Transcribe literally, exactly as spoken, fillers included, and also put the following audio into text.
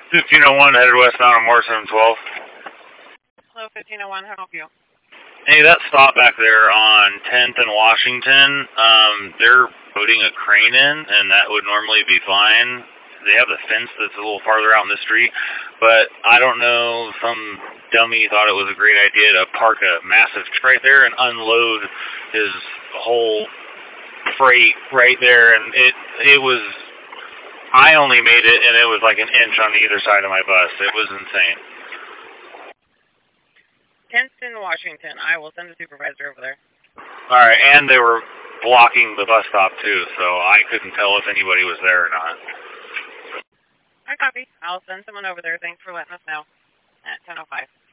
fifteen oh one headed westbound on Morrison twelve. Hello, fifteen oh one, how can I help you? Hey, that stop back there on tenth and Washington, um, they're putting a crane in, and that would normally be fine. They have the fence that's a little farther out in the street, but I don't know, some dummy thought it was a great idea to park a massive truck right there and unload his whole freight right there, and it it was, I only made it, and it was like an inch on either side of my bus. It was insane. tenth in Washington. I will send a supervisor over there. All right, and they were blocking the bus stop too, so I couldn't tell if anybody was there or not. I copy. I'll send someone over there. Thanks for letting us know at ten oh five.